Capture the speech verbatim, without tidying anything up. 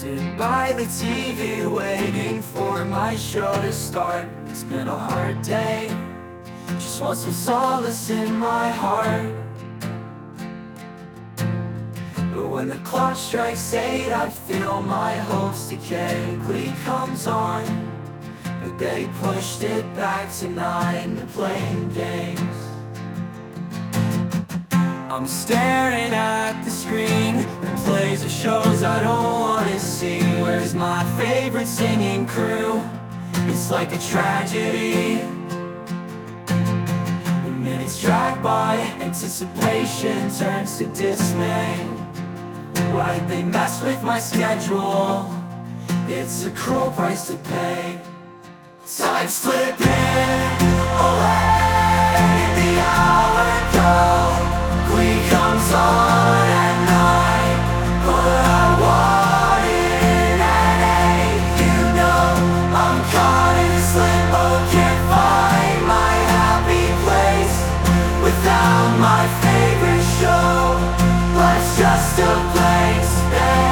Sitting by the T V waiting for my show to start. It's been a hard day, just want some solace in my heart. But when the clock strikes eight, I feel my hopes decay. Glee comes on, but they pushed it back to nine to playing games. I'm staring at the screen that plays the shows I don't wanna see. Where's my favorite singing crew? It's like a tragedy. The minutes drag by, anticipation turns to dismay. Why'd they mess with my schedule? It's a cruel price to pay. Time's slipping away, the hour goes. Glee comes on at night, but I want it at eight. You know I'm caught in this limbo, can't find my happy place without my favorite show. Life's just a blank space.